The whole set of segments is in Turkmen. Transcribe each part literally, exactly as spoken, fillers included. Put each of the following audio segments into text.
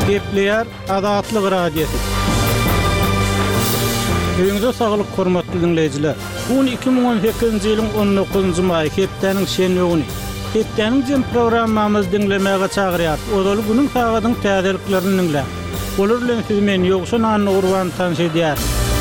Gepleyer Adatlyk radiosu. Öňüňizde saglyk hormatly dinleyijiler. Bu iki ming on sekizinji ýylyň on dokuzunjy maý hepdeniň şenli güni. Hepdeniň jem programmamyzy dinlemäge çagyrýar. Odaly günüň sagatyň täzeliklerini dinlä. Bolar bilen siz meni ýoksa nanny urban tanış edýär.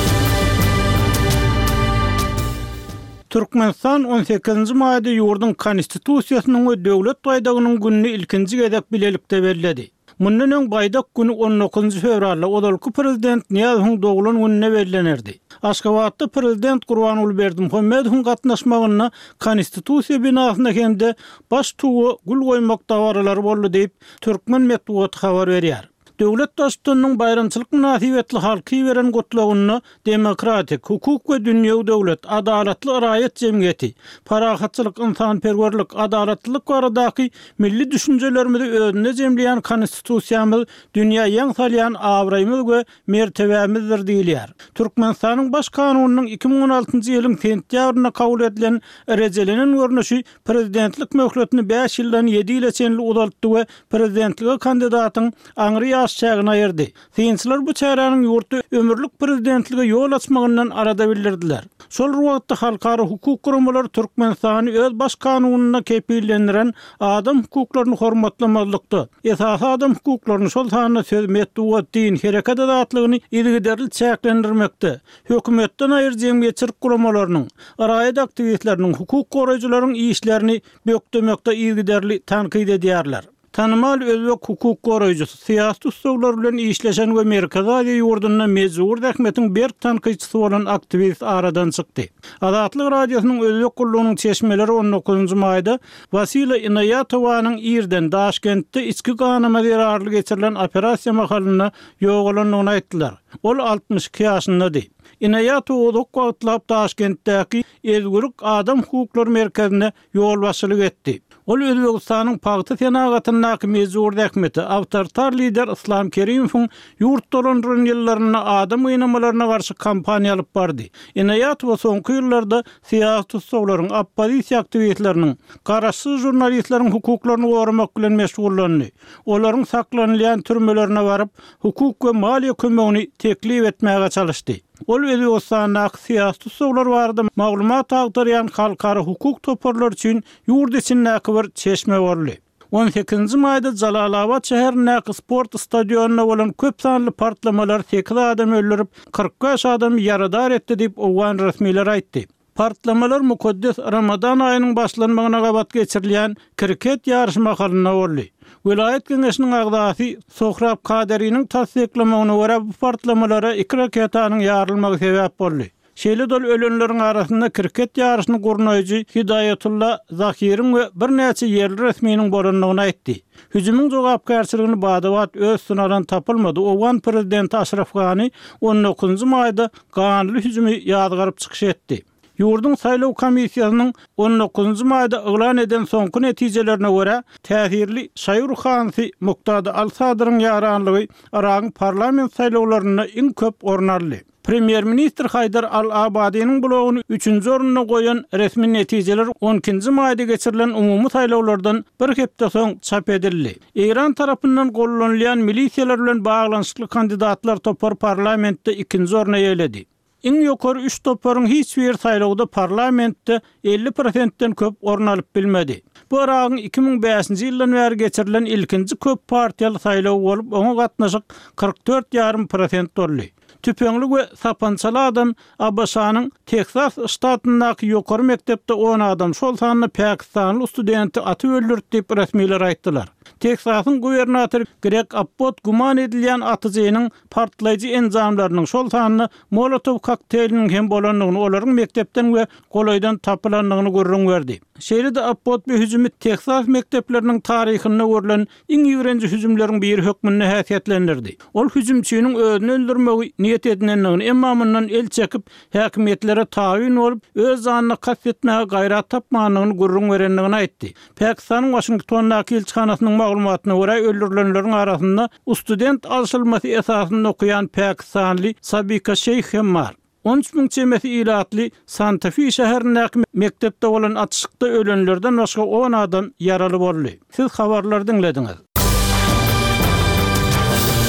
Türkmenistan on sekizinji maýda ýurdun konstitusiýasynyň we döwlet baýdagynyň gününi ilkinji gezek bilelikde berildi. Mundan öň baýdak güni on dokuzunjy fevralda odalky prezident Niýazyň dogulun gününe belgilenerdi. Aşgabatda prezident Gurbanuly Berdimuhammedowyň gatnaşmagyna konstitusiýa binasynda hemde baş tuğu gül goýmak dawarlary boldy diýip Türkmen medeniýeti habar berýär. Döwlet daşdynyň bayramçylyk münasibetli halky beren gotlagyny demokratik, hukuk we dünýäwi döwlet, adalatly raýat jemgyýeti, parahatçylyk, insanperwerlik, adalatlyk baradaky milli düşünjelerimizi özüne jemleýän konstitusiýamyz dünýä ýeň salýan awraýmyz we mertebämizdir diýilýär. Türkmenistanyň baş kanunynyň iki ming on altynjy ýylyň sentýabryna kabul edilen erejelenen görnüşi prezidentlik möhletini beş ýyldan ýedi ýyla çenli uzaltdy we prezidentlige kandidatyň aňry çägini ayırdy. Siyinçiler bu çäranyň ýurtda ömürlük prezidentlige ýol açmagyndan arada bildirdiler. Şol wagtda halkara hukuk gurumlary Türkmenistany öz baş kanunyna kepillendiren adam hukuklaryny hormatlamazlykda, esas adam hukuklaryny şol sanyna sözmetdi we din hereket adatlygyny ýygyderli çäklendirmekde. Hökümetden aýyr jemgyýetçilik gurumlarynyň, raýat aktivistleriniň, hukuk goraýjylaryň işlerini bökdemekde ýygyderli tanqid edýärler. Tanımal özbek hukuk goraýjysy, siýasat ustawlary bilen işleşen we Merkezi Aziýa ýurduna mezur häkmetiň bir tanqidçisi bolan aktivist aradan çykdy. Adatlyk radiosynyň özbek gullugynyň çeşmeleri on dokuzunjy maýda Vasila Inayatowaň ýerden Daşkentde içki ganyma zerarly geçirilen operasiýa mahalyna ýogalanyny aýtdylar. Ol altmış iki ýaşyndady. Inayatow ozak wagtlap Daşkentdäki Ezgürlük Adam Hukuklary Merkezine ýol başçylyk etdi. Ol Özbegistanyň Pagty senagatynyň mezur häkmeti awtoritar lider Islam Kerimowyň ýurt dolandyran ýyllaryna adam oýnamalaryna garşy kampaniýa alyp bardy. Inayatow soňky ýyllarda siýasat ustawlaryň, oppozisiýa aktivistleriniň, garaşsyz jurnalistleriň hukuklaryny goramak bilen meşgullandy. Olaryň saklanylýan türmelerine baryp hukuk we maliýe kömegini teklip etmäge çalışdy. Ol Özbegistanyň siýasat ustawlary barada maglumat agdarýan halkara hukuk toparlar üçin ýurt içindäki bir çeşme barly. on sekizinji maýda Jalalabad şäherindäki sport stadionuna bolan köp sanly partlamalar sekiz adam öldürip kırk beş adam ýaradar etdi diýip Owgan resmiler aýtdy. Partlamalar mukaddes Ramadan aýynyň başlanmagyna gabat geçirilýän kriket ýarşmagyna boldy. Vilayet Geňeşiniň agdasy Sohrab Kaderiň tasdiklamagyna görä bu partlamalara iki raketanyň ýarylmagy sebäp boldy. Şeýle dol ölenleriň arasynda kriket ýarşyny gurnaýjy Hidayatullah Zakiriň we bir näçe ýerli resminiň bolanlygyny aýtdy. Hüjümüň jogapkärçiligini badawat öz synadan tapylmady. Owgan prezidenti Ashraf Ghani on dokuzunjy maýda ganly hüjümi ýadgaryp çykyş etdi. Ýurdun saýlaw komissiýasynyň on dokuzunjy maýda eglan eden soňky netijelerine görä, täsirli Şaýur Hansy Muqtada Al-Sadyryň ýaranlygy Iran parlament saýlawlaryna iň köp ornarly. Premier Minister Haydar Al-Abadiýanyň blogyny üçünji oruna goýan resmi netijeler on ikinji maýda geçirilen umumy saýlawlardan bir hepde soň çap edildi. İran tarapyndan gollanylýan milisiýalar bilen baglanyşykly kandidatlar topar parlamentde ikinji oruna ýetledi. Iň ýokary üç toparyň hiç bir saýlawda parlamentde elli prosentden köp orun alyp bilmedi. Bu aragyň iki ming beşinji ýyldan bäri geçirilen ilkinji köp partiýaly saýlaw bolup, oňa gatnaşyk kırk dört ýa gym prosent boldy. Tüpeňlik we sapançaly adam Abbasanyň Texas ştatyndaky ýokary mektepde on adam şol sanyny Pakistanly studenti aty öldürdi diýip resmiler aýtdylar. Texasyň gubernatory Greg Abbott guman edilýän atyjynyň partlaýjy enzamlarynyň şol sanyny Molotov kokteyliniň hem bolanlygyny, olaryň mektepden we golaýdan tapylanlygyny görüň berdi. Şeýle-de Abbott bu hüjümi Texas mektepleriniň taryhyna görülen iň ýürenji hüjümleriň biri hökmünde häsiýetlendirdi. Ol hüjümçiniň özüni öldürmegi niýet edinenligini, emma mundan el çekip häkimetlere taýin bolup öz zanyny kastetmäge gaýrat tapmanlygyny görüň berenligini aýtdy. Pakistanyň Washingtondaky elçihanasynyň maglumatyna görä öldürilenleriň arasynda student alşylmasy esasynda okuyan Pakistanly Sabika Sheikh hem bar. on üç ming çemesi ilatly Santa Fe şäherindäki mektepde bolan atışykda ölenlerden başga on adam ýaraly boldy. Siz habarlar dinlediňiz.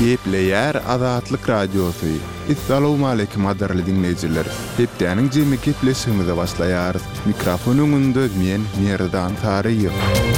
Gepleyer Azatlyk Radiosu. Assalamu alaykum adarly dinleyijiler. Hepdeniň jemi gepleşigimize başlaýar. Mikrofon öňünde men Merdan Taryýew.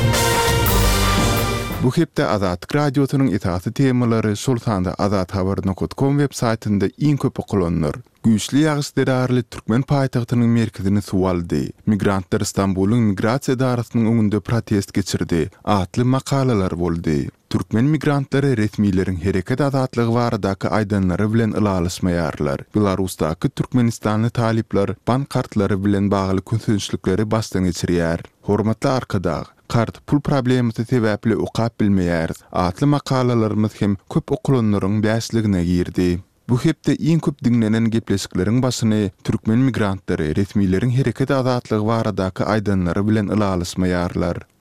Bu hepde Azatlyk Radiosynyň itaatly temalary Sultanda azat habar nokta com web saytynda iň köp okulanlar. Güýçli ýagyşdyraly Türkmen paýtagtynyň merkezini suwaldy. Migrantlar Istanbulyň migrasiýa darasynyň öňünde protest geçirdi. Atly makalalar boldy. Türkmen migrantlary resmiýetiň hereket azatlygy baradaky aýdanlary bilen ılalaşmaýarlar. Belarusdaky Türkmenistanly talipler bankartlary bilen bagly künsünçlikleri basdan geçirýär. Hormatly arkadag, kart pul problemi sebäpli okap bilmeýär. Atly makalalarymyz hem köp okulanlaryň bäsligine girdi. Bu hepde iň köp dinlenen gepleşikleriň başyny Türkmen migrantlary resmiýetiň hereket azatlygy baradaky aýdanlary bilen ılalaşmaýarlar.